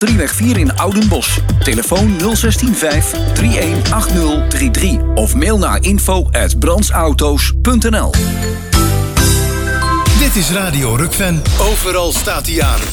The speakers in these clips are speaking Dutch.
Drieweg 4 in Oudenbosch. Telefoon 016 318033 of mail naar info@brandsauto's.nl. Dit is Radio Rukven. Overal staat hij aan.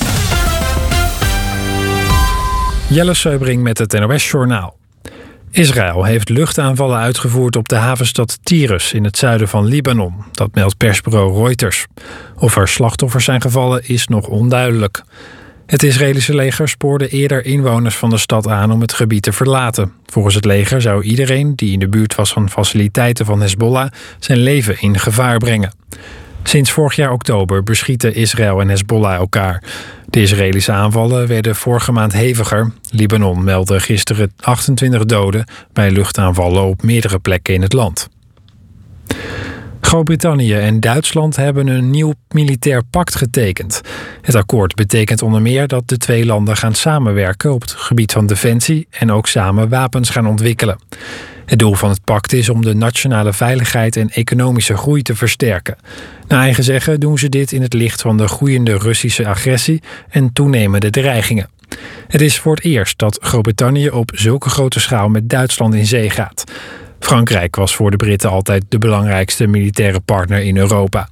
Jelle Seubring met het NOS-journaal. Israël heeft luchtaanvallen uitgevoerd op de havenstad Tyrus in het zuiden van Libanon. Dat meldt persbureau Reuters. Of er slachtoffers zijn gevallen is nog onduidelijk. Het Israëlische leger spoorde eerder inwoners van de stad aan om het gebied te verlaten. Volgens het leger zou iedereen die in de buurt was van faciliteiten van Hezbollah zijn leven in gevaar brengen. Sinds vorig jaar oktober beschieten Israël en Hezbollah elkaar. De Israëlische aanvallen werden vorige maand heviger. Libanon meldde gisteren 28 doden bij luchtaanvallen op meerdere plekken in het land. Groot-Brittannië en Duitsland hebben een nieuw militair pact getekend. Het akkoord betekent onder meer dat de twee landen gaan samenwerken op het gebied van defensie en ook samen wapens gaan ontwikkelen. Het doel van het pact is om de nationale veiligheid en economische groei te versterken. Naar eigen zeggen doen ze dit in het licht van de groeiende Russische agressie en toenemende dreigingen. Het is voor het eerst dat Groot-Brittannië op zulke grote schaal met Duitsland in zee gaat. Frankrijk was voor de Britten altijd de belangrijkste militaire partner in Europa.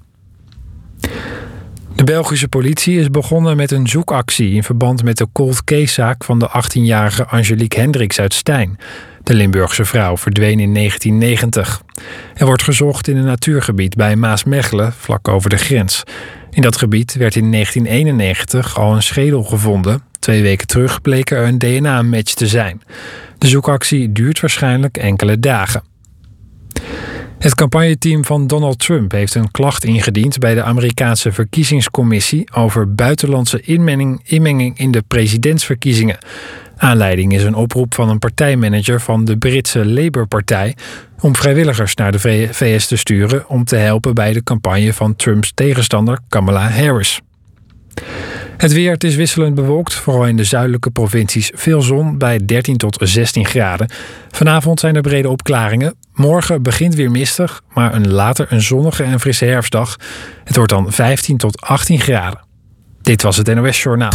De Belgische politie is begonnen met een zoekactie in verband met de cold case-zaak van de 18-jarige Angelique Hendricks uit Stein. De Limburgse vrouw verdween in 1990. Er wordt gezocht in een natuurgebied bij Maasmechelen, vlak over de grens. In dat gebied werd in 1991 al een schedel gevonden. 2 weken terug bleek er een DNA-match te zijn. De zoekactie duurt waarschijnlijk enkele dagen. Het campagneteam van Donald Trump heeft een klacht ingediend bij de Amerikaanse verkiezingscommissie over buitenlandse inmenging in de presidentsverkiezingen. Aanleiding is een oproep van een partijmanager van de Britse Labour-partij om vrijwilligers naar de VS te sturen om te helpen bij de campagne van Trumps tegenstander Kamala Harris. Het weer, het is wisselend bewolkt, vooral in de zuidelijke provincies veel zon bij 13 tot 16 graden. Vanavond zijn er brede opklaringen. Morgen begint weer mistig, maar later een zonnige en frisse herfstdag. Het wordt dan 15 tot 18 graden. Dit was het NOS Journaal.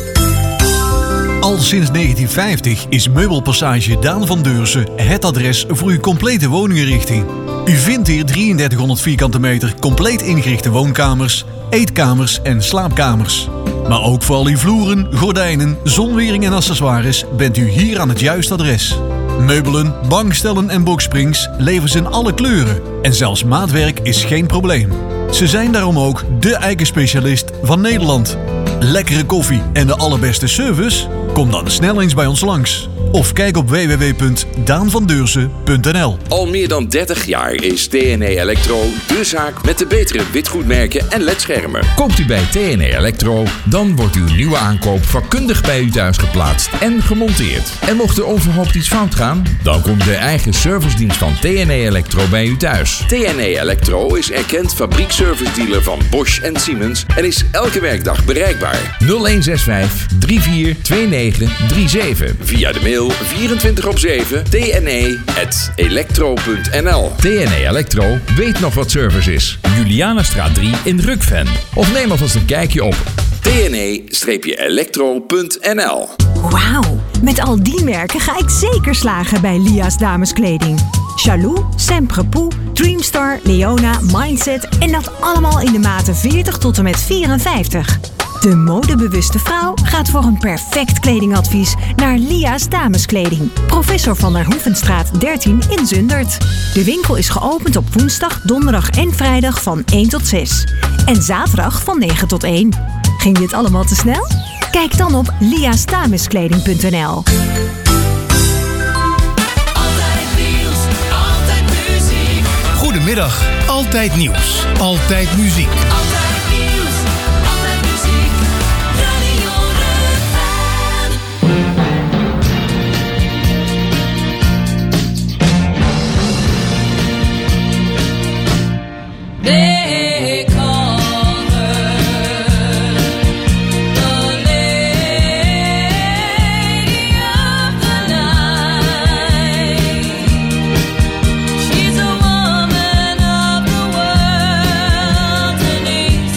Al sinds 1950 is Meubelpassage Daan van Deursen het adres voor uw complete woninginrichting. U vindt hier 3300 vierkante meter compleet ingerichte woonkamers, eetkamers en slaapkamers. Maar ook voor al uw vloeren, gordijnen, zonwering en accessoires bent u hier aan het juiste adres. Meubelen, bankstellen en boxsprings leveren ze in alle kleuren. En zelfs maatwerk is geen probleem. Ze zijn daarom ook de eikenspecialist van Nederland. Lekkere koffie en de allerbeste service? Kom dan snel eens bij ons langs. Of kijk op www.daanvandeursen.nl. Al meer dan 30 jaar is TNE Electro de zaak met de betere witgoedmerken en ledschermen. Koopt u bij TNE Electro, dan wordt uw nieuwe aankoop vakkundig bij u thuis geplaatst en gemonteerd. En mocht er onverhoopt iets fout gaan, dan komt de eigen servicedienst van TNE Electro bij u thuis. TNE Electro is erkend fabriekservice-dealer van Bosch en Siemens en is elke werkdag bereikbaar. 0165 342937. Via de mail 24/7 tne@electro.nl. TNE Electro weet nog wat service is. Julianastraat 3 in Rukven. Of neem alvast een kijkje op tne-electro.nl. Wauw, met al die merken ga ik zeker slagen bij Lia's dameskleding. Chalou, Semprepoux, Dreamstar, Leona, Mindset en dat allemaal in de maten 40 tot en met 54. De modebewuste vrouw gaat voor een perfect kledingadvies naar Lia's dameskleding. Professor van der Hoevenstraat 13 in Zundert. De winkel is geopend op woensdag, donderdag en vrijdag van 1 tot 6. En zaterdag van 9 tot 1. Ging dit allemaal te snel? Kijk dan op liasdameskleding.nl. Goedemiddag, altijd nieuws, altijd muziek. She's a woman of the world.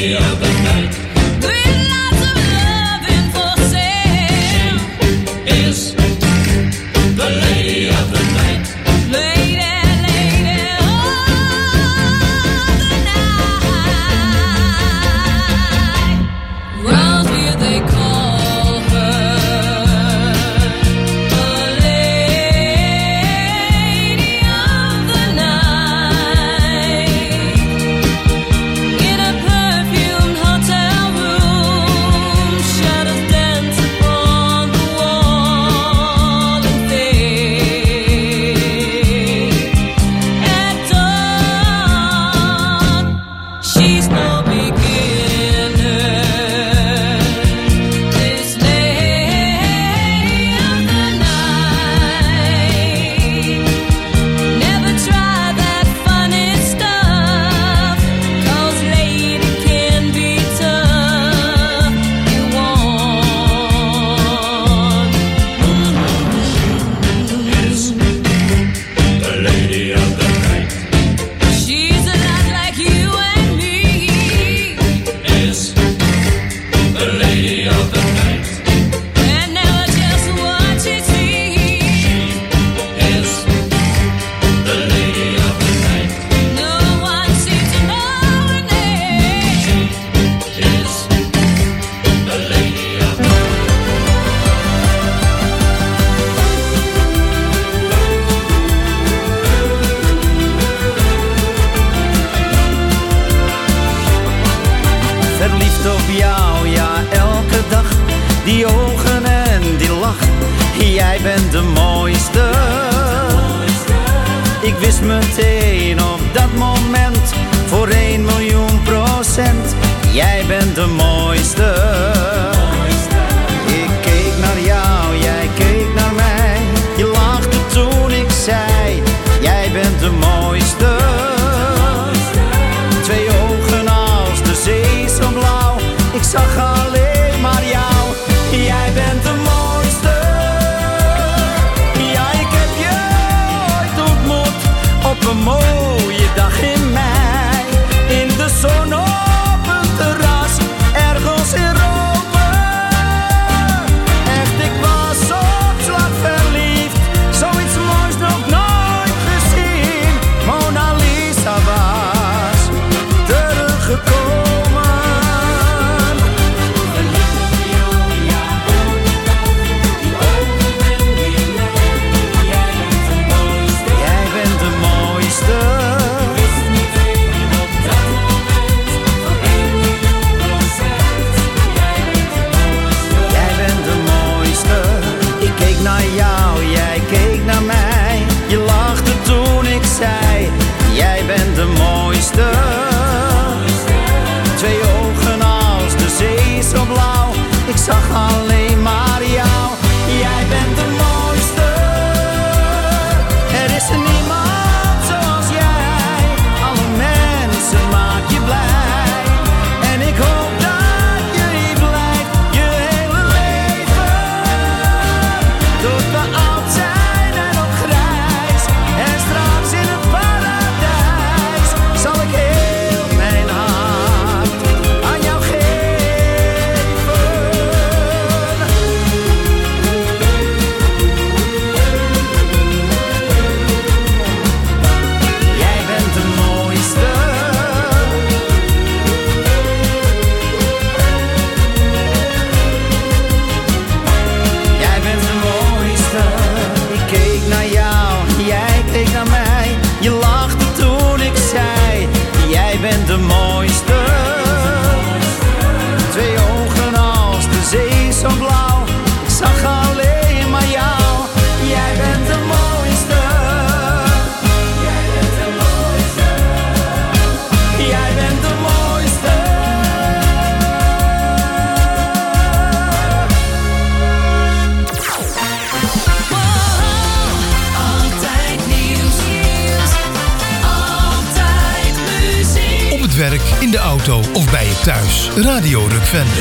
in de auto of bij je thuis. Radio Rukvende.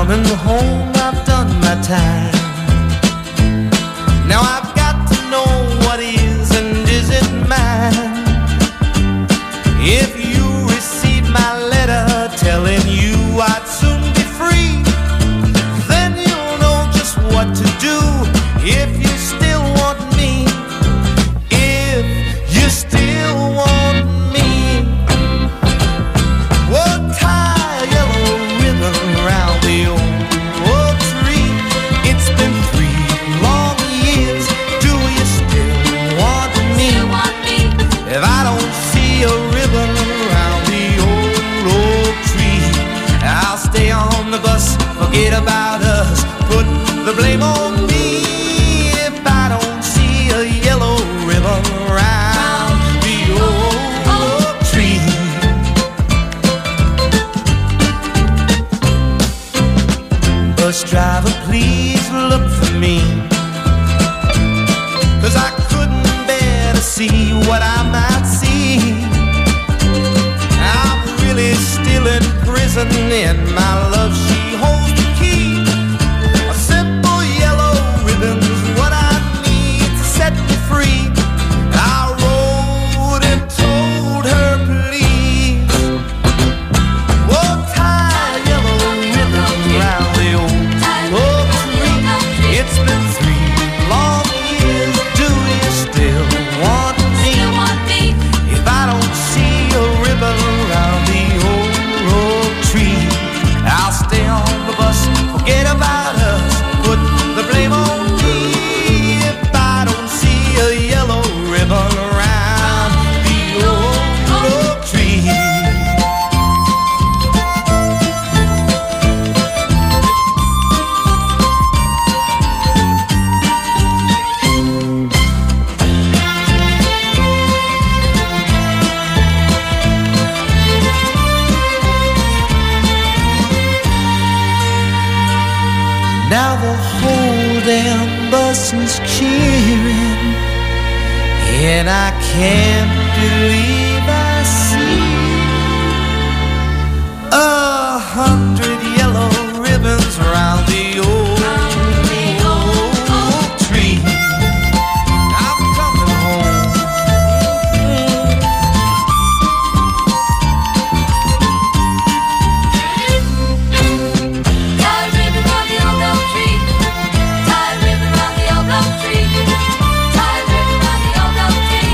coming home, I've done my time. Now I've got to know what is and isn't mine. If you receive my letter telling you I'd soon be free, then you'll know just what to do if you still want me. If you still want me, well, tie a yellow ribbon around the old tree. It's been 3 long years. Do you still want me? If I don't see a ribbon around the old tree, I'll stay on the bus, forget about us, put the blame on me. If I don't see a yellow ribbon around the old tree. Bus driver, please look for me, 'cause I couldn't bear to see what I might see. I'm really still in prison and my love, she holds the key. A simple yellow ribbon's what I need to set me free. I wrote and told her, please, oh, tie a yellow ribbon round the old tree. It's been 3 long years. Do you still want me? If I don't see a ribbon around the old tree, I'll stay on the bus, forget about us, put the blame on me. If I don't see a yellow ribbon around the old tree. Now the whole damn bus is cheering, and I can't believe I see 100 yellow ribbons around the old tree. I'm coming home. Tie a ribbon round the old oak tree. Tie a ribbon round the old oak tree. Tie a ribbon round the old oak tree.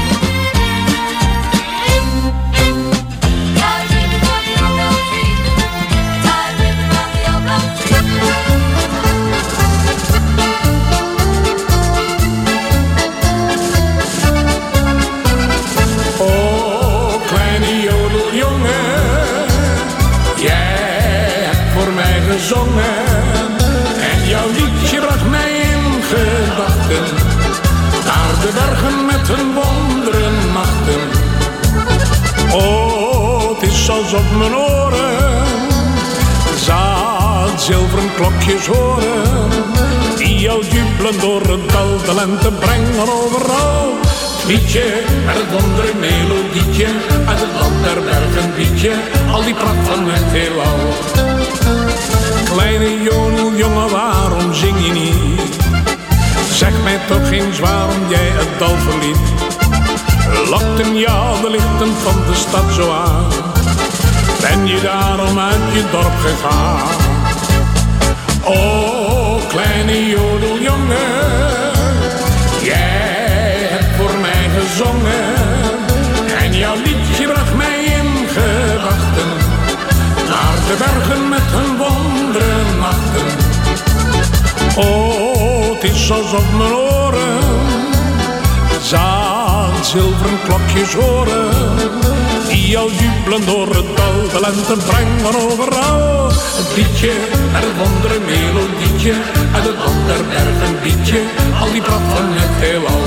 Tie a ribbon round the old oak tree. Tie a ribbon round the old oak tree. Oh, kleine jodeljongen, jij hebt voor mij gezongen. En jouw liedje bracht mij in gedachten naar de bergen met hun wonderen machten. Oh, het is alsof mijn oren zaad zilveren klokjes horen, die al jubelen door het dal, de lente brengen overal. Liedje met het wondere melodietje, uit het land der bergen liedje, al die pracht van het heelal. Kleine jodeljongen, waarom zing je niet? Zeg mij toch eens waarom jij het dal verliet. Lokten jou de lichten van de stad zo aan? Ben je daarom uit je dorp gegaan? Oh, kleine jodeljongen, jij hebt voor mij gezongen. En jouw liedje bracht mij in gedachten naar de bergen met hun wonderen nachten. Oh, het is alsof mijn oren zaad zilveren klokjes horen, die al jubelen door het dal, de lente brengen overal. Het liedje en het wondere melodietje, uit het land der bergen liedje, al die pracht van het heelal.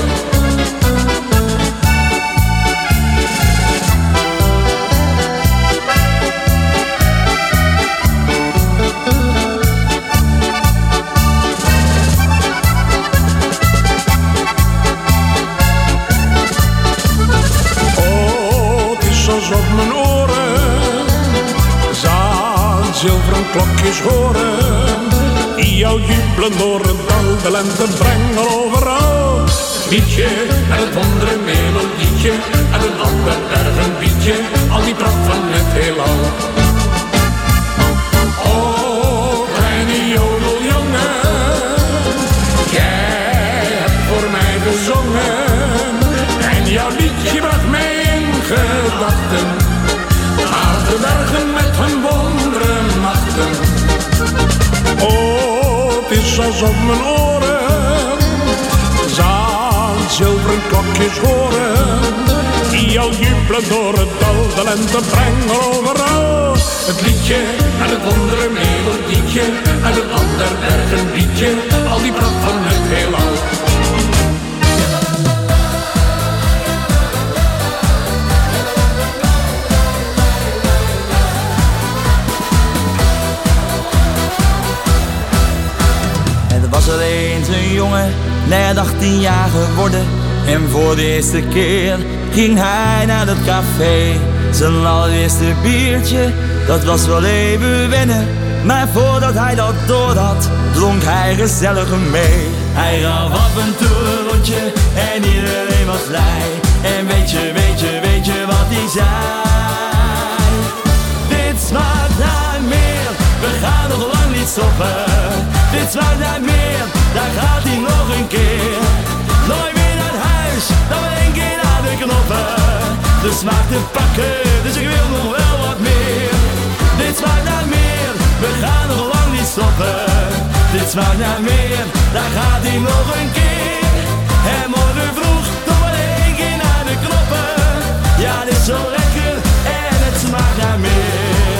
Op mijn oren zilveren klokjes horen, die jou jubelen door het dal. De lente brengen overal. Het liedje en het wondere melodietje en een ander bergenbietje, al die pracht van het heelal. O, kleine jodeljongen, jij hebt voor mij gezongen en jouw liedje bracht mij in gedachten naar de bergen met hun wondere machten. O, het is alsof mijn oren zaan zilveren klokjes horen, die al jubelen door het dal. De lente brengen overal. Het liedje en het wondere melodietje en een ander bergenliedje, al die pracht van het heelal. Was er eens een jongen, net 18 jaar geworden. En voor de eerste keer ging hij naar het café. Zijn allereerste biertje, dat was wel even wennen. Maar voordat hij dat door had, dronk hij gezellig mee. Hij gaf af en toe een rondje en iedereen was blij. En weet je wat hij zei? Dit smaakt naar meer, we gaan nog lang niet stoppen. Dit smaakt naar meer, daar gaat hij nog een keer. Nooit meer naar huis, dan maar 1 keer naar de knoppen. De smaak te pakken, dus ik wil nog wel wat meer. Dit smaakt naar meer, we gaan nog lang niet stoppen. Dit smaakt naar meer, daar gaat hij nog een keer. En morgen vroeg, nog maar 1 keer naar de knoppen. Ja, dit is zo lekker en het smaakt naar meer.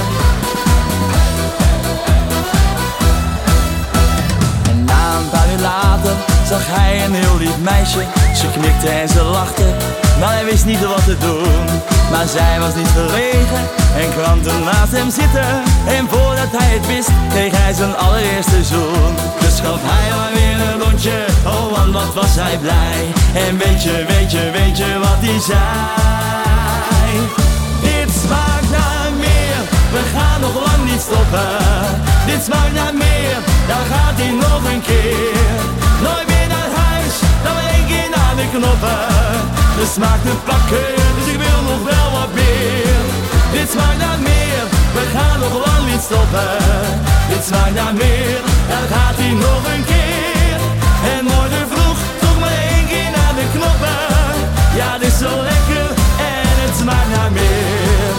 Later zag hij een heel lief meisje. Ze knikte en ze lachte, maar hij wist niet wat te doen. Maar zij was niet verlegen en kwam toen naast hem zitten. En voordat hij het wist, kreeg hij zijn allereerste zoen. Dus gaf hij maar weer een rondje, oh man wat was hij blij. En weet je wat hij zei? Dit smaakt naar meer, we gaan nog lang niet stoppen. Dit smaakt naar meer, daar gaat hij nog een keer. Nooit meer naar huis, dan maar 1 keer naar de knoppen. De smaak te pakken, dus ik wil nog wel wat meer. Dit smaakt naar meer, we gaan nog lang niet stoppen. Dit smaakt naar meer, daar gaat hij nog een keer. En morgen vroeg, toch maar 1 keer naar de knoppen. Ja, dit is zo lekker en het smaakt naar meer.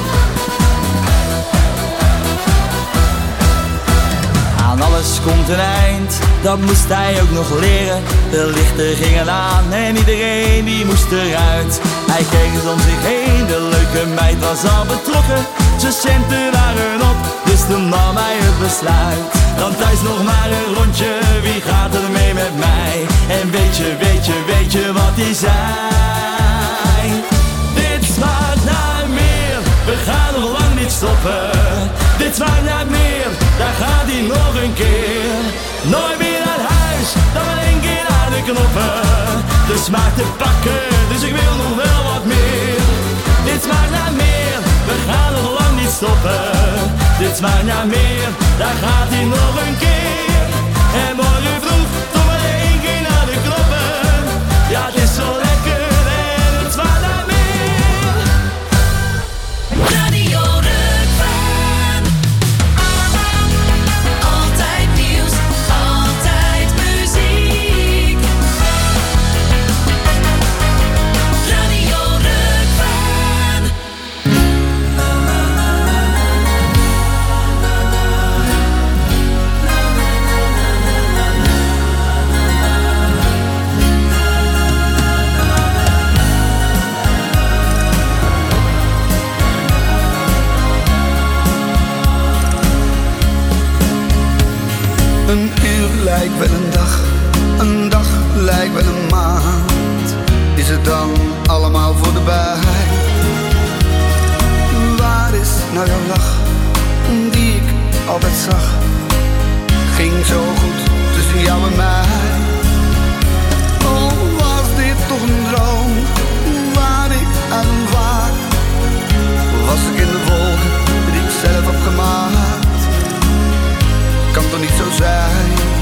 Aan alles komt een eind, dat moest hij ook nog leren. De lichten gingen aan en iedereen die moest eruit. Hij keek eens om zich heen, de leuke meid was al betrokken. Zijn centen waren op, dus toen nam hij het besluit. Dan thuis nog maar een rondje, wie gaat er mee met mij? En weet je wat hij zei? Dit smaakt naar meer, we gaan nog lang niet stoppen. Dit smaakt naar meer, daar gaat hij nog een keer. Nooit meer naar huis, dan maar 1 keer naar de knoppen. De smaak te pakken, dus ik wil nog wel wat meer. Dit smaakt naar meer, we gaan nog lang niet stoppen. Dit smaakt naar meer, daar gaat hij nog een keer. En morgen vroeg, toch maar 1 keer naar de knoppen. Ja, het is zo lekker en het smaakt naar meer. Radio Rukven. Altijd nieuws, altijd muziek. Radio Rukven. Een uur lijkt wel een dag lijkt wel een maand. Is het dan allemaal voorbij? Waar is nou jouw lach, die ik altijd zag? Ging zo goed tussen jou en mij. Oh, was dit toch een droom, waar ik aan vaak? Was ik in de wolken die ik zelf heb gemaakt? Kan toch niet zo zijn?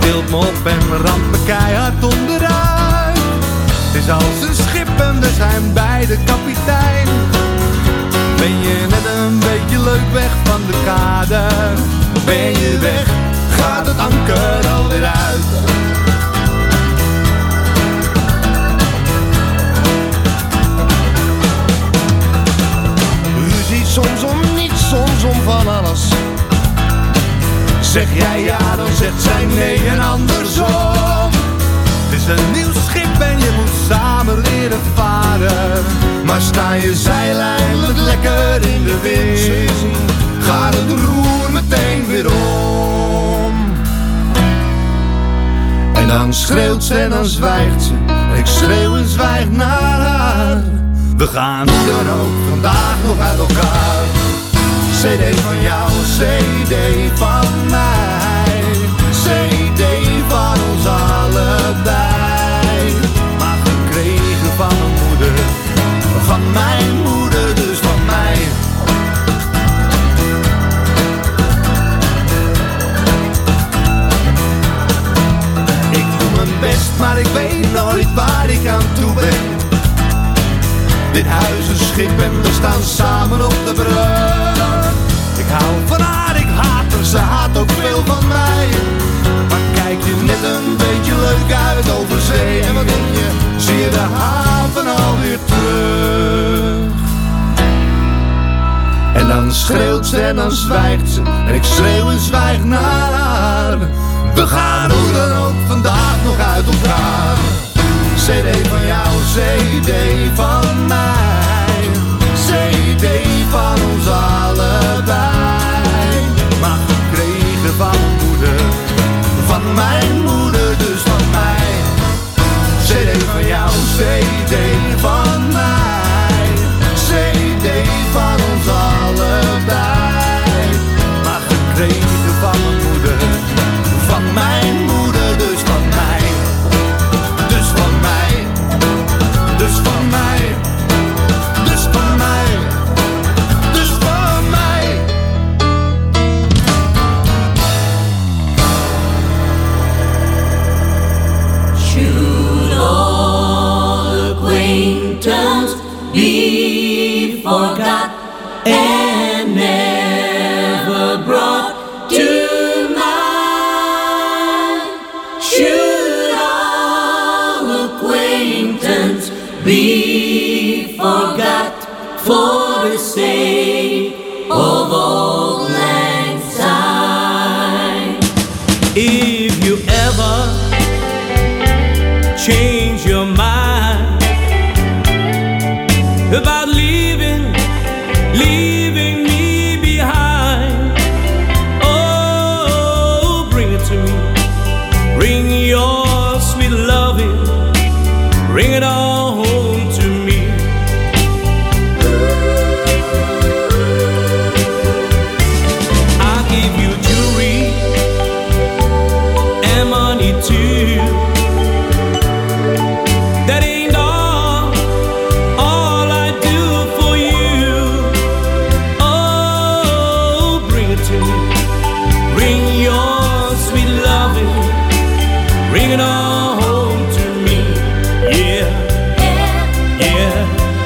tilt me op en ramt me keihard onderuit. Het is als een schip en we zijn bij de kapitein. Ben je net een beetje leuk weg van de kade? Ben je weg, gaat het anker alweer uit. Ruzie soms om niets, soms om van alles. Zeg jij ja, dan zegt zij nee en andersom. Het is een nieuw schip en je moet samen leren varen. Maar sta je zeil eindelijk lekker in de wind, gaat het roer meteen weer om. En dan schreeuwt ze en dan zwijgt ze. En ik schreeuw en zwijg naar haar. We gaan hoe dan ook vandaag nog uit elkaar. CD van jou, CD van mij. CD van ons allebei. Maar gekregen van mijn moeder. Van mijn moeder, dus van mij. Ik doe mijn best, maar ik weet nooit waar ik aan toe ben. Dit huis is schip en we staan samen op de brug. Ik hou van haar, ik haat haar, ze haat ook veel van mij. Maar kijk je net een beetje leuk uit over zee. En wat denk je, zie je de haven alweer terug. En dan schreeuwt ze en dan zwijgt ze. En ik schreeuw en zwijg naar haar. We gaan hoe dan ook vandaag nog uit elkaar. CD van jou, CD van mij. CD van ons allebei. Maar gekregen van mijn moeder. Van mijn moeder, dus van mij. CD van jou, CD van mij. CD van ons allebei. Maar gekregen van mijn moeder. Van mijn moeder, dus van mij. Dus van mij. Dus van mij. Dus van mij. Dus van mij. Should all acquaintance be forgot and never brought to mind? Should all acquaintance be forgot for the sake of old lang syne? If you ever change your mind about leaving me behind, oh, bring it to me. Bring your sweet loving, bring it all home to me. I'll give you jewelry and money too. That ain't all I do for you. Oh, bring it to me. Bring your sweet loving, bring it all home to me. Yeah, yeah.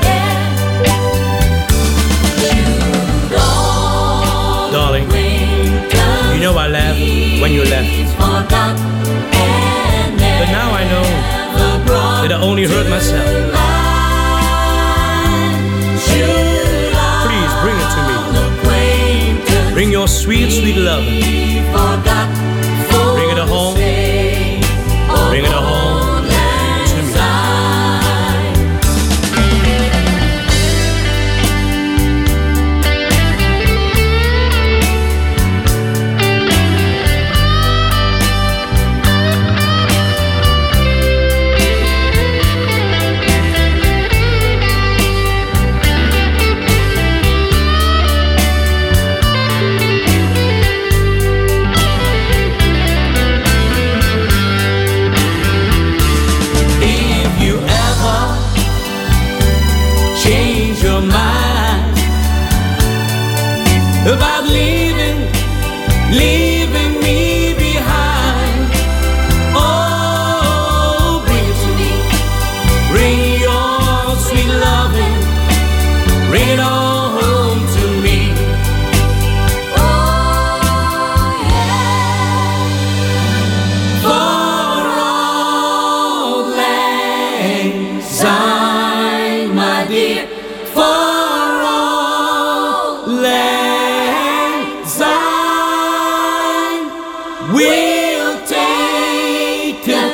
Darling, you know I laugh when you left. But now I know that I only hurt myself. Please bring it to me. Bring your sweet, sweet love. Bring it home. Bring it home to me.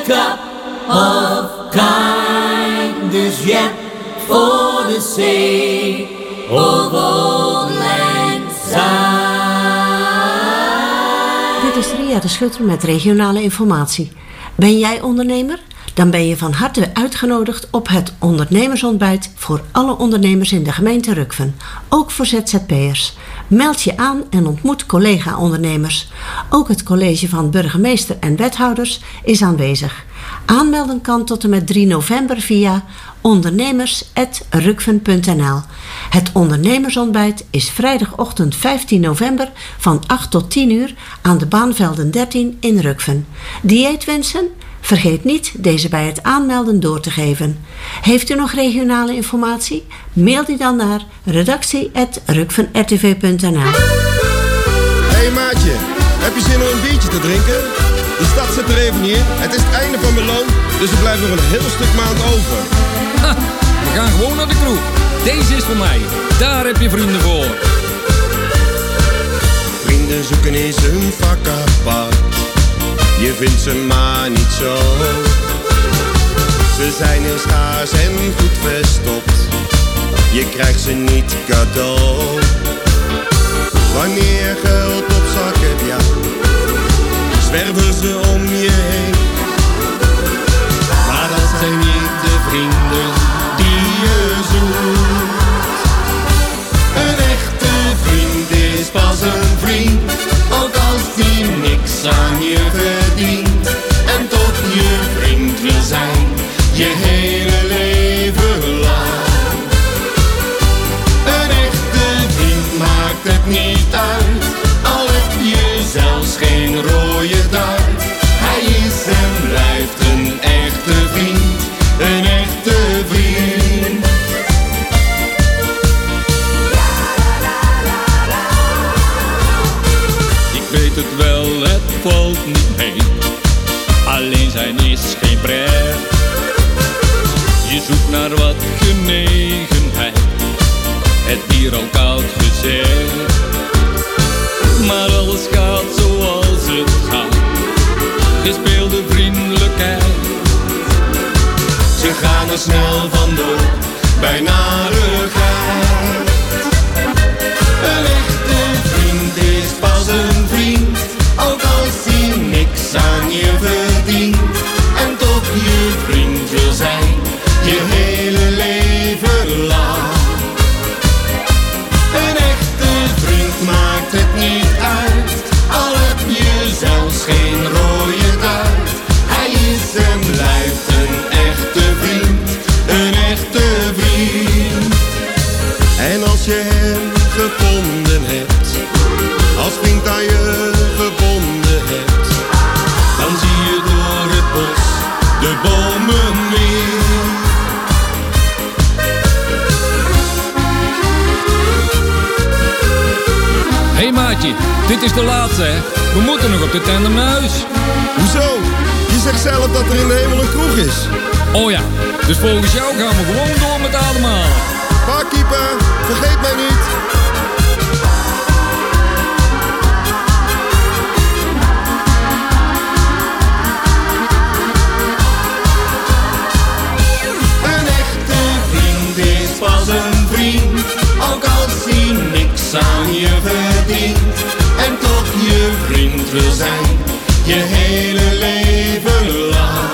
cup of kindness yet for the sake of old lang syne. Dit is Ria de Schutter met regionale informatie. Ben jij ondernemer? Dan ben je van harte uitgenodigd op het ondernemersontbijt voor alle ondernemers in de gemeente Rukven. Ook voor ZZP'ers. Meld je aan en ontmoet collega-ondernemers. Ook het college van burgemeester en wethouders is aanwezig. Aanmelden kan tot en met 3 november via ondernemers@rukven.nl. Het ondernemersontbijt is vrijdagochtend 15 november van 8 tot 10 uur aan de Baanvelden 13 in Rukven. Dieetwensen? Vergeet niet deze bij het aanmelden door te geven. Heeft u nog regionale informatie? Mail die dan naar redactie@rukvenrtv.nl. Hey maatje, heb je zin om een biertje te drinken? De stad zit er even niet in. Het is het einde van mijn loon, dus er blijft nog een heel stuk maand over. Ha, we gaan gewoon naar de kroeg. Deze is voor mij. Daar heb je vrienden voor. Vrienden zoeken is een vak apart. Je vindt ze maar niet zo. Ze zijn heel schaars en goed verstopt. Je krijgt ze niet cadeau. Wanneer je geld op zak hebt, ja, zwerven ze om je heen. Maar dat zijn niet de vrienden die je zoekt. Een echte vriend is pas een vriend, ook als die niks aan je verdient. En tot je vriend wil zijn, je hele leven lang. Een echte vriend maakt het niet uit, al heb je zelfs geen rode duit. Hij is en blijft een echte vriend, een echte vriend. Ik weet het wel, het valt niet mee. Alleen zijn is geen pret. Je zoekt naar wat genegenheid, het bier al koud gezet. Maar alles gaat zoals het gaat, gespeelde vriendelijkheid. Ze gaan er snel vandoor, bij narigheid. Een echte vriend is pas een vriend, ook als hij niks aan je verdient. En tot je vriend wil zijn, je hele leven lang. Een echte vriend maakt het niet uit, al heb je zelfs geen rode duit. Hij is en blijft een echte vriend, een echte vriend. En als je hem gevonden hebt, als vriend aan je gebonden hebt, dan zie je door het bos de bomen weer. Hé maatje, dit is de laatste hè. We moeten nog op de tandem naar huis. Hoezo? Je zegt zelf dat er in de hemel een kroeg is. Oh ja, dus volgens jou gaan we gewoon door met ademhalen. Barkeeper, vergeet mij niet. Een echte vriend is pas een vriend, ook als hij niks aan je verdient. En toch je vriend wil zijn, je hele leven lang.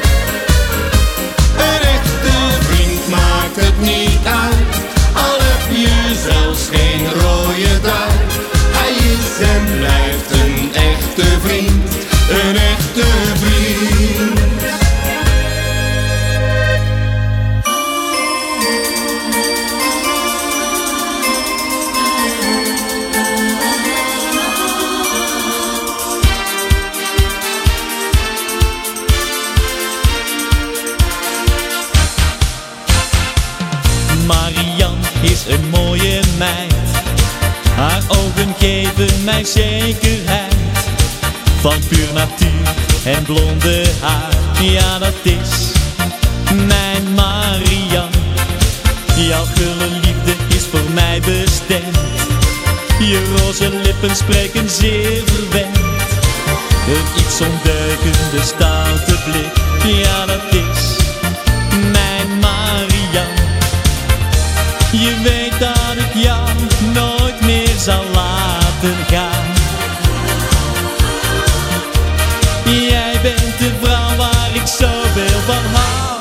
Een echte vriend maakt het niet uit, al heb je zelfs geen rode duit. Hij is en blijft een echte vriend, een echte vriend. Marian is een mooie meid, haar ogen geven mij zekerheid. Van puur natuur en blonde haar, ja dat is mijn Marian. Jouw gulle liefde is voor mij bestemd, je roze lippen spreken zeer verwend. Een iets ondeugende stoute blik, ja dat is mijn Marian. Je weet dat ik jou nooit meer zal laten gaan. Jij bent de vrouw waar ik zoveel van hou.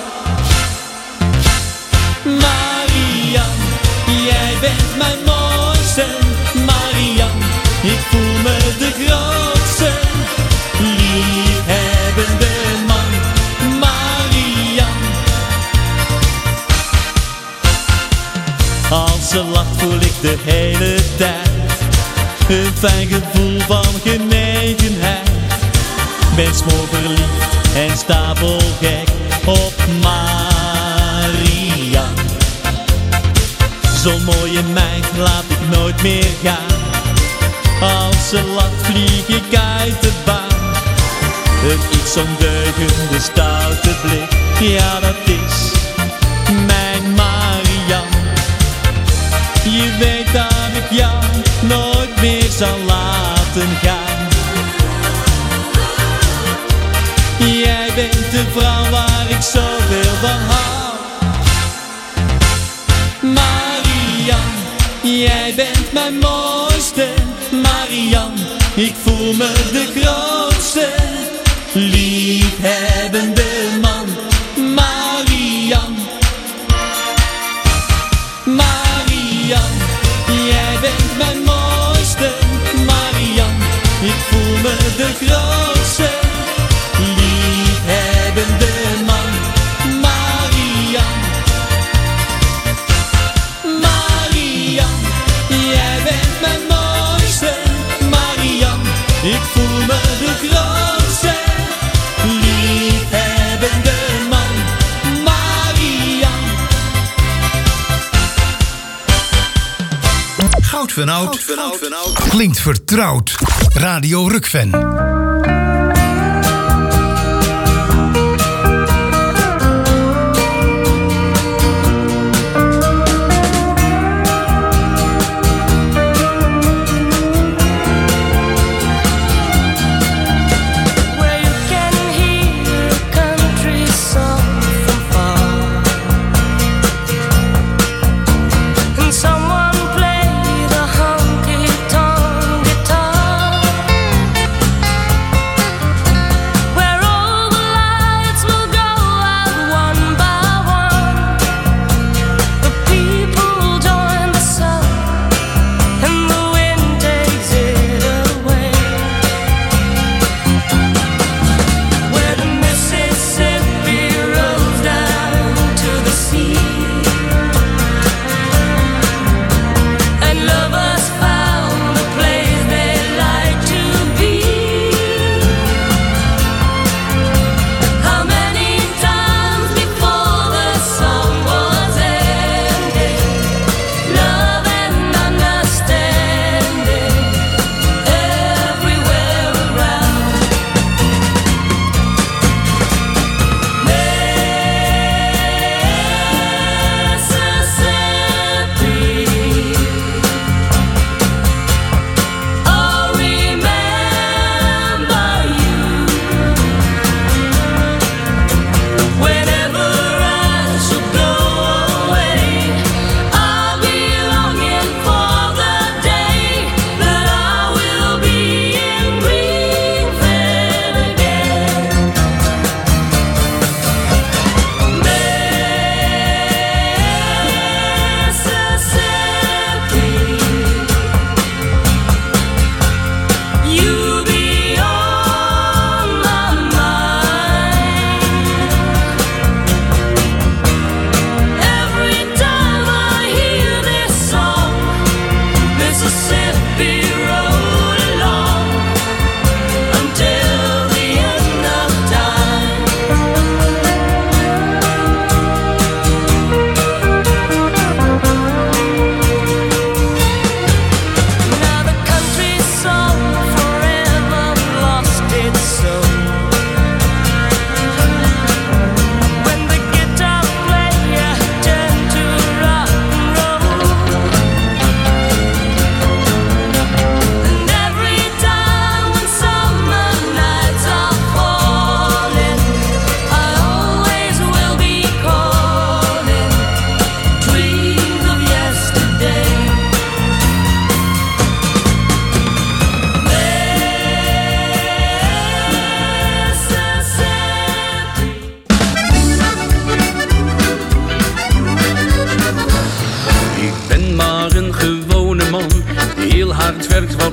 Marian, jij bent mijn mooiste. Marian, ik voel me de grootste. Liefhebbende man, Marian. Als ze lacht voel ik de hele tijd een fijn gevoel van genegenheid. Ben smoorverliefd en stapelgek op Marian. Zo'n mooie meid laat ik nooit meer gaan. Als ze lacht vlieg ik uit de baan. Een iets ondeugende stoute blik, ja dat is mijn Marian. Je weet dat ik jou nooit meer zal laten gaan. Jij bent de vrouw waar ik zoveel van hou. Marian, jij bent mijn mooiste. Marian, ik voel me de grootste. Liefhebbende man, Marian. Marian, jij bent mijn mooiste. Marian, ik voel me de grootste. Liefhebbende man, Marian. Marian, jij bent mijn mooiste. Marian, ik voel me de grootste. Liefhebbende man, Marian. Goud van Oud klinkt vertrouwd. Radio Rukven.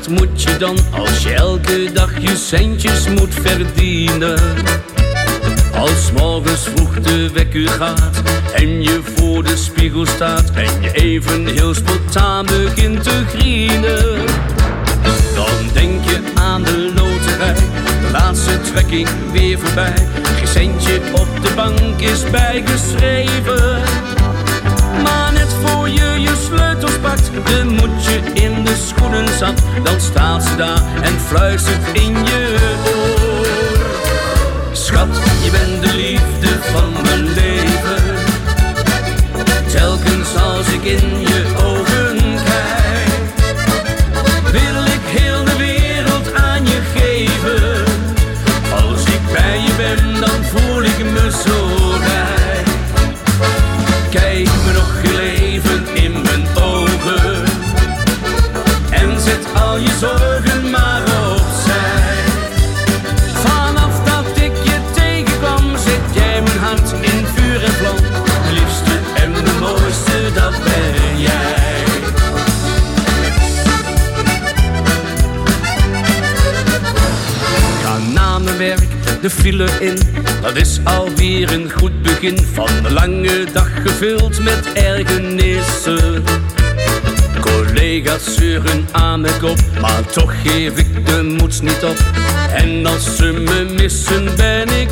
wat moet je dan als je elke dag je centjes moet verdienen? Als morgens vroeg de wekker gaat en je voor de spiegel staat en je even heel spontaan begint te grienen, dan denk je aan de loterij, de laatste trekking weer voorbij. Geen centje op de bank is bijgeschreven, maar net voor je je sleutels pakt, de moedje in de schoenen zat, dan staat ze daar en fluistert in je oor. Schat, je bent de liefde van mijn leven. Telkens als ik in je ogen kijk, wil ik heel de wereld aan je geven. Als ik bij je ben, dan voel ik me zo rijk. Kijk me nog heel even in mijn ogen en zet al je zorgen maar opzij. Vanaf dat ik je tegenkwam, zet jij mijn hart in vuur en vlam. De liefste en de mooiste, dat ben jij. Ga na mijn werk de file in, dat is alweer een goed begin van een lange dag gevuld met ergernissen. Collega's zeuren aan mijn kop, maar toch geef ik de moed niet op. En als ze me missen ben ik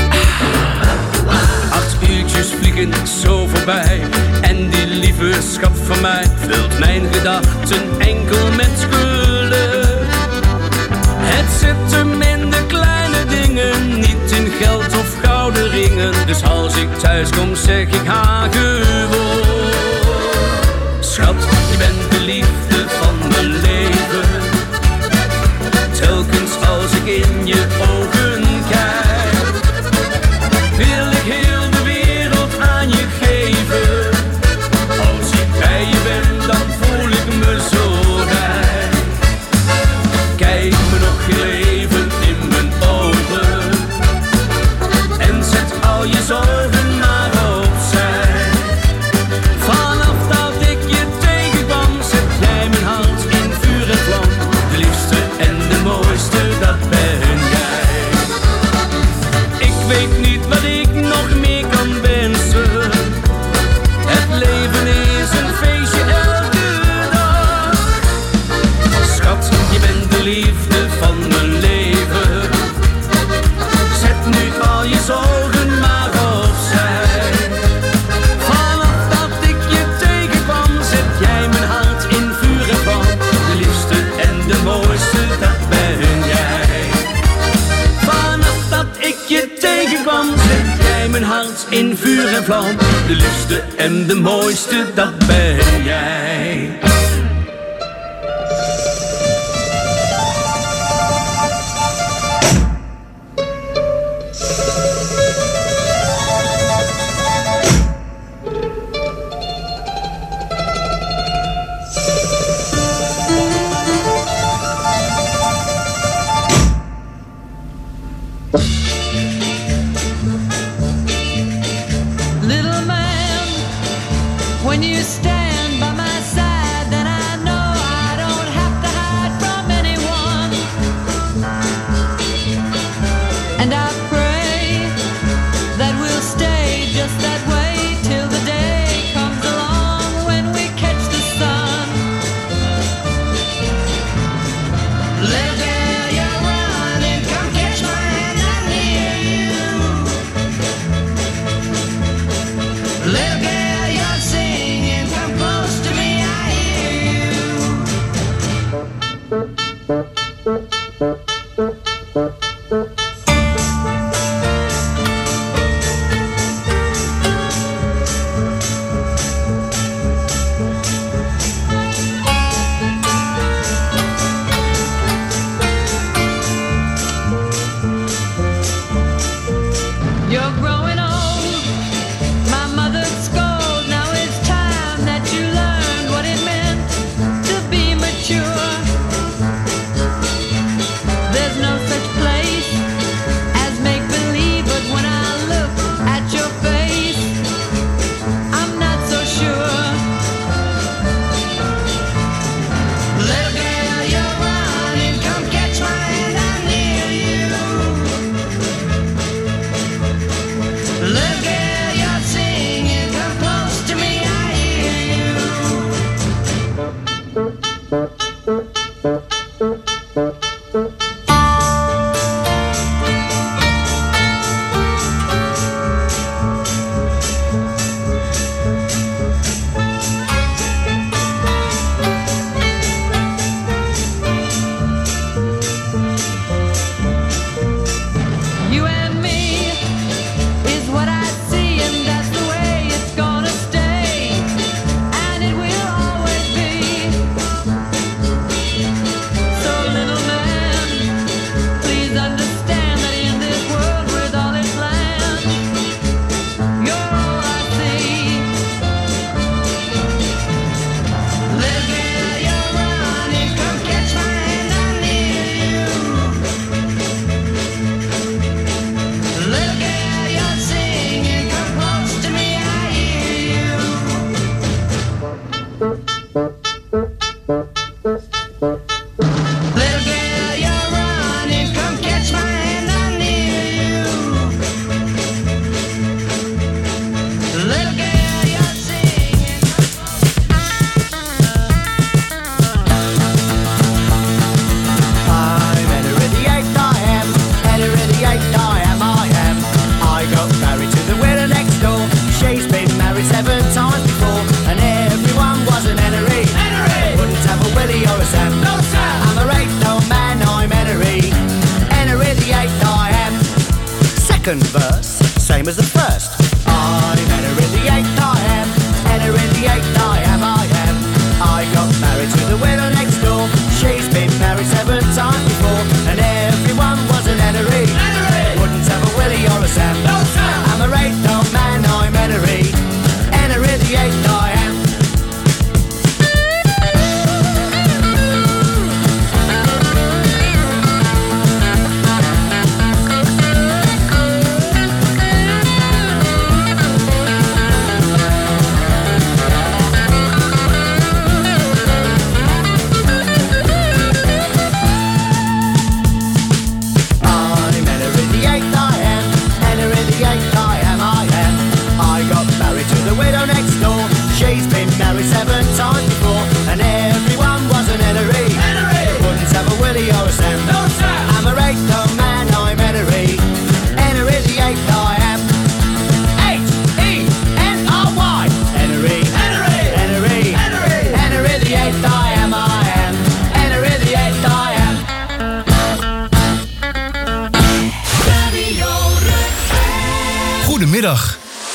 8 uurtjes vliegen zo voorbij. En die liefdeschap van mij vult mijn gedachten enkel met geluk. Het zit hem in de kleine dingen, niet in geld of gouden ringen. Dus als ik thuis kom zeg ik haar gewoon. Schat, je bent de liefde van mijn leven. Telkens als ik in je ogen kijk, wil ik heel de wereld aan je geven. Als ik bij je ben, dan voel ik me zo rijk. Kijk me nog heel even in mijn ogen en zet al je zorgen maar opzij. Vanaf dat ik je tegenkwam, zet jij mijn hart in vuur en vlam. De liefste en de mooiste, dat ben jij. Ik weet niet wat ik nog meer kan wensen. Het leven is een feestje elke dag. Schat, je bent de liefde van mijn leven. Zet nu al je zorgen maar opzij. Vanaf dat ik je tegenkwam, zet jij mijn hart in vuur en vlam. De liefste en de mooiste, dat ben jij. Vanaf dat ik je tegenkwam, zet jij mijn hart in vuur en vlam. De liefste en de mooiste, dat ben jij. Little man, when you stand by my side, then I know I don't have to hide from anyone. And I pray that we'll stay just that way till the day comes along when we catch the sun. Little girl, you're running, come catch my hand, I'm near you. Little girl, you're singing, come second verse, same as the first. I'm Anna in the eighth, I am. Anna in the eighth, I am. I got married to the widow next door. She's been married 7 times before, and everyone was an Annery. Wouldn't have a Willie or a Sam. No, Sam. I'm a eighth old man, I'm Annery. Anna in the eighth, I am. She's been married 7 times before, and everyone was an Annery. Wouldn't have a Willie or a Sam. No, Sam. I'm a eighth old man, I'm Annery. Annery the eighth, I am. H-E-N-R-Y. Annery. Annery. Annery the eighth, I am. Annery the eighth, I am. Goedemiddag.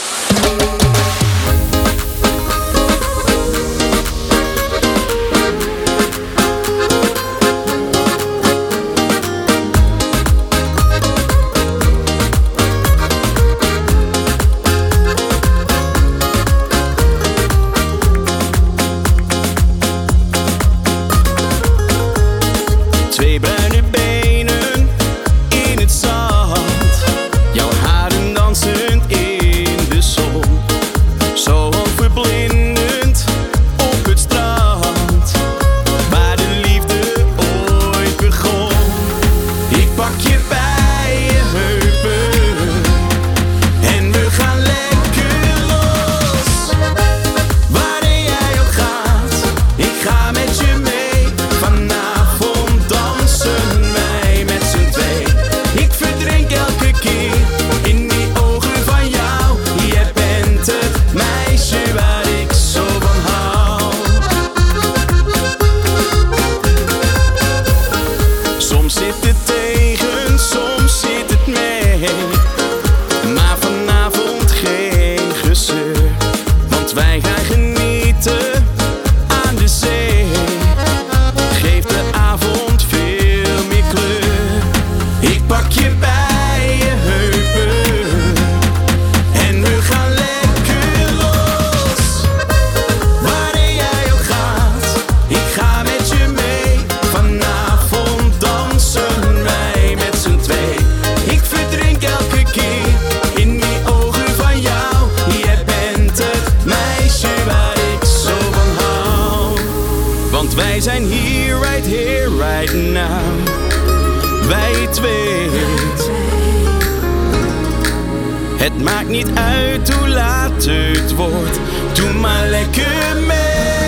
Het maakt niet uit hoe laat het wordt, doe maar lekker mee.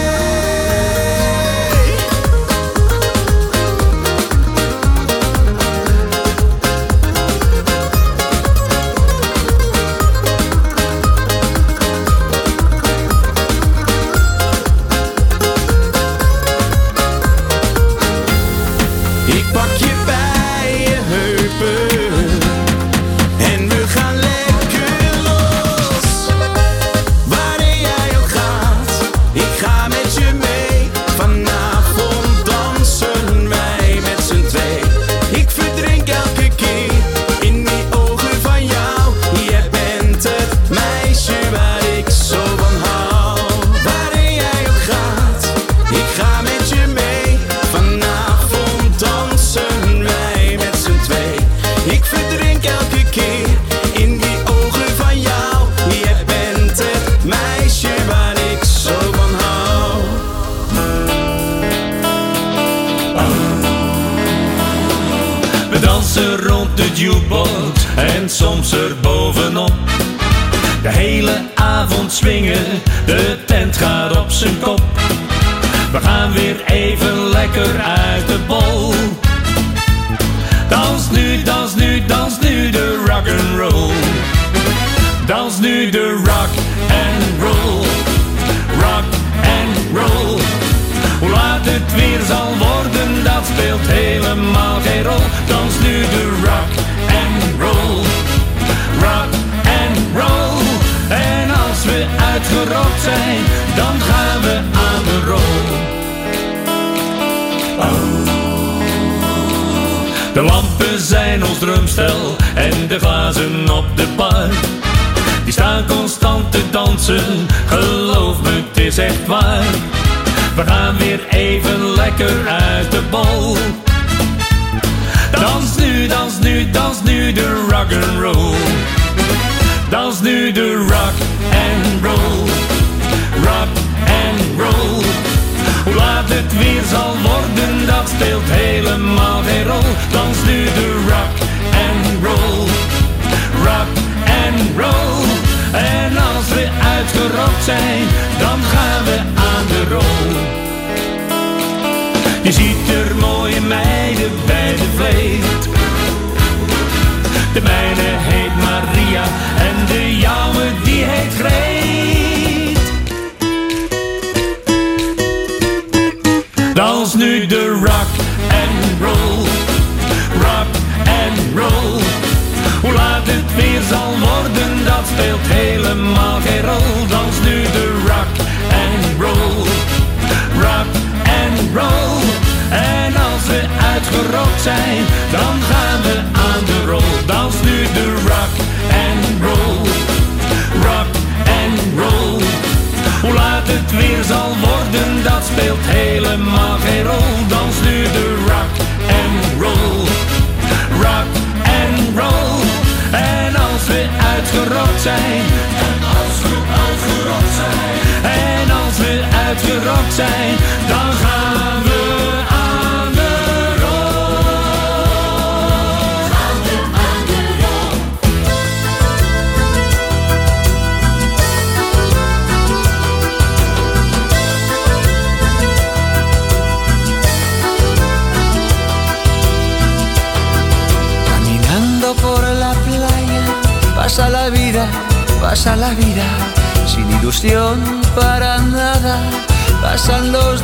Ik pak je bij je heupen en we gaan lekker los. Wanneer jij ook gaat, ik ga met je mee. Vanavond dansen wij met z'n twee. Ik verdrink elke keer in die ogen van jou. Jij bent het meisje waar ik zo van hou. Wanneer jij ook gaat, ik ga met je mee. Vanavond dansen wij met z'n twee. Ik verdrink elke keer in die ogen van jou. Jij bent het meisje waar ik zo van hou. We dansen rond de jukebox en soms er bovenop. De hele avond swingen, de tent gaat op zijn kop. We gaan weer even lekker uit de bol. Dans nu, dans nu, dans nu de rock'n'roll. Dans nu de rock and roll. Rock and roll. Hoe laat het weer zal worden, dat speelt helemaal geen rol. Dans nu de rock and roll. ons drumstel en de glazen op de bar. Die staan constant te dansen, geloof me, het is echt waar. We gaan weer even lekker uit de bol. Dans nu, dans nu, dans nu de rock'n'roll. Dans nu de rock and roll. Rock and roll. Hoe laat het weer zal worden, dat speelt helemaal geen rol. Dans nu de rock and roll. Rock and roll. En als we uitgerokt zijn, dan gaan we aan de rol. Je ziet er mooie meiden bij de vleet. De mijne heet Maria en de jouwe die heet Greet. Dans nu de rock and roll. Rock and roll. Hoe laat het weer zal worden, dat speelt helemaal geen rol. Dans nu de rock and roll. Rock and roll. En als we uitgerokt zijn, dan gaan we aan de rol. Dans nu de rock and roll. Rock and roll. Hoe laat het weer zal worden, dat speelt helemaal geen rol. Dans nu de rock and roll. Rock and roll. En als we uitgerokt zijn, en als we uitgerokt zijn, en als we uitgerokt zijn, dan gaan we aan de rol. Gaan we aan de rol. Caminando por la playa, pasa la vida, sin ilusión para nada. Pasan los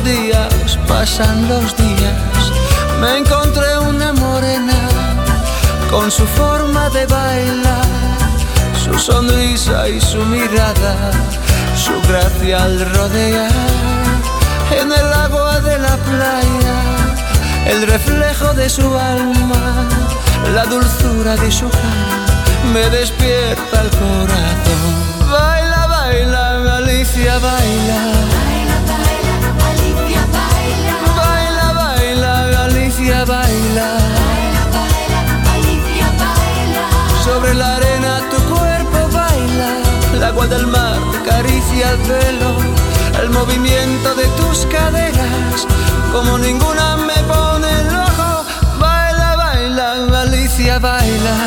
días, me encontré una morena con su forma de bailar, su sonrisa y su mirada, su gracia al rodear. En el agua de la playa, el reflejo de su alma, la dulzura de su cara, me despierta el corazón. Baila, baila, Alicia, baila. Baila, baila, Alicia, baila. Baila, baila, Alicia, baila. Baila, baila, Alicia, baila. Sobre la arena tu cuerpo baila, el agua del mar acaricia el pelo, el movimiento de tus caderas, como ninguna me pone el ojo. Baila, baila, Alicia, baila.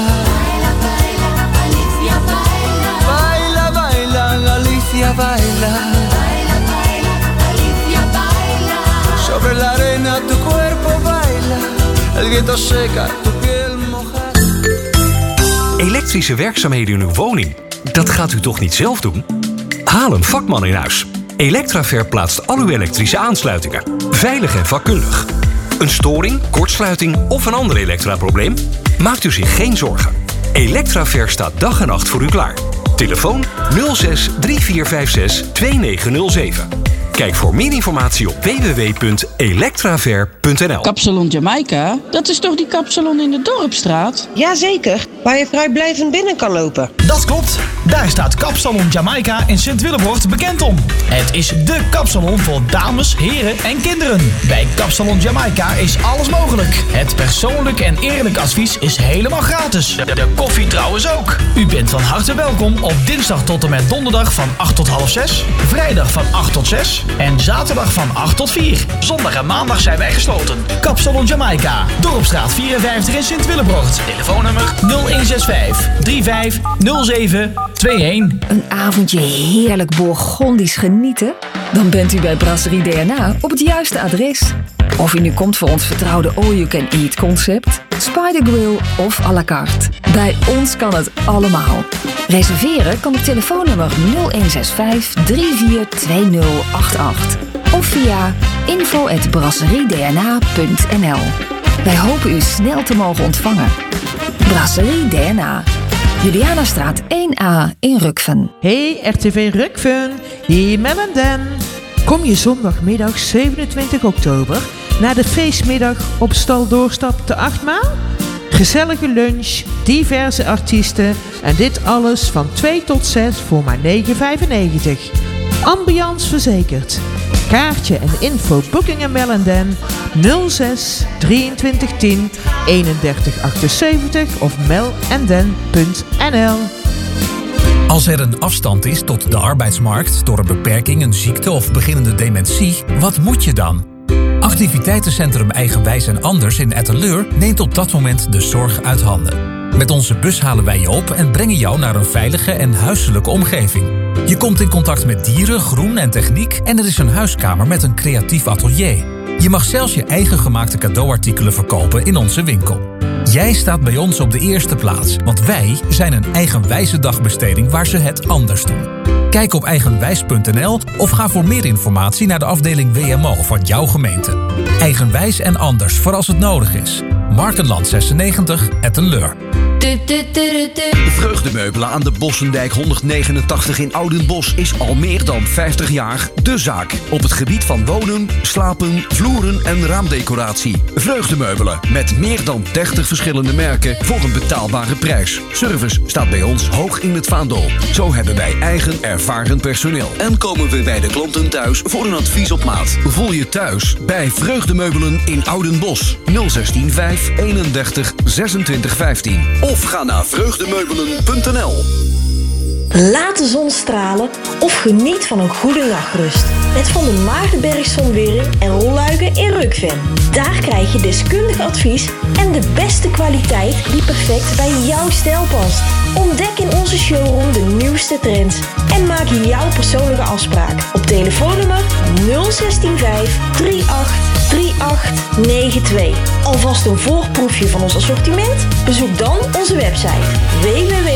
Baila, baila, Alicia, baila. Baila, baila, Alicia, baila. Sobre la arena tu cuerpo baila, el viento seca tu piel mojada. Elektrische werkzaamheden in uw woning, dat gaat u toch niet zelf doen? Haal een vakman in huis. Electraver plaatst al uw elektrische aansluitingen. Veilig en vakkundig. Een storing, kortsluiting of een ander elektraprobleem? Maakt u zich geen zorgen. Electraver staat dag en nacht voor u klaar. Telefoon 06 3456 2907. Kijk voor meer informatie op www.electraver.nl. Kapsalon Jamaica, dat is toch die kapsalon in de Dorpstraat? Jazeker, waar je vrijblijvend binnen kan lopen. Dat klopt, daar staat Kapsalon Jamaica in Sint-Willebroort bekend om. Het is dé kapsalon voor dames, heren en kinderen. Bij Kapsalon Jamaica is alles mogelijk. Het persoonlijk en eerlijk advies is helemaal gratis. De koffie trouwens ook. U bent van harte welkom op dinsdag tot en met donderdag van 8 tot half 6, vrijdag van 8 tot 6 en zaterdag van 8 tot 4. Zondag en maandag zijn wij gesloten. Kapsalon Jamaica, Dorpstraat 54 in Sint-Willebroort. Telefoonnummer 0165 3507 21. Een avondje heerlijk Bourgondisch genieten? Dan bent u bij Brasserie DNA op het juiste adres. Of u nu komt voor ons vertrouwde all-you-can-eat concept, Spider Grill of à la carte. Bij ons kan het allemaal. Reserveren kan op telefoonnummer 0165 342088 of via info@brasseriedna.nl. Wij hopen u snel te mogen ontvangen. Brasserie DNA. Julianastraat 1A in Rukven. Hey RTV Rukven, hier met Den. Kom je zondagmiddag 27 oktober naar de feestmiddag op Stal Doorstap te Achtmaal? Gezellige lunch, diverse artiesten en dit alles van 2 tot 6 voor maar €9,95. Ambiance verzekerd. Kaartje en info booking en Mel Den 06 23 10 31 78 of melenden.nl. Als er een afstand is tot de arbeidsmarkt door een beperking, een ziekte of beginnende dementie, wat moet je dan? Activiteitencentrum Eigenwijs en Anders in Etteleur neemt op dat moment de zorg uit handen. Met onze bus halen wij je op en brengen jou naar een veilige en huiselijke omgeving. Je komt in contact met dieren, groen en techniek en er is een huiskamer met een creatief atelier. Je mag zelfs je eigen gemaakte cadeauartikelen verkopen in onze winkel. Jij staat bij ons op de eerste plaats, want wij zijn een eigenwijze dagbesteding waar ze het anders doen. Kijk op eigenwijs.nl of ga voor meer informatie naar de afdeling WMO van jouw gemeente. Eigenwijs en Anders voor als het nodig is. Markenland 96, Etteleur. Vreugdemeubelen aan de Bossendijk 189 in Oudenbosch is al meer dan 50 jaar de zaak. Op het gebied van wonen, slapen, vloeren en raamdecoratie. Vreugdemeubelen met meer dan 30 verschillende merken voor een betaalbare prijs. Service staat bij ons hoog in het vaandel. Zo hebben wij eigen ervaren personeel. En komen we bij de klanten thuis voor een advies op maat. Voel je thuis bij Vreugdemeubelen in Oudenbosch. 016 5 31 26 15. Of ga naar vreugdemeubelen.nl. Laat de zon stralen of geniet van een goede nachtrust. Met Van de Maagdenberg Zonwering en Rolluiken in Rukven. Daar krijg je deskundig advies en de beste kwaliteit die perfect bij jouw stijl past. Ontdek in onze showroom de nieuwste trends en maak jouw persoonlijke afspraak op telefoonnummer 0165 38 3892. Alvast een voorproefje van ons assortiment? Bezoek dan onze website www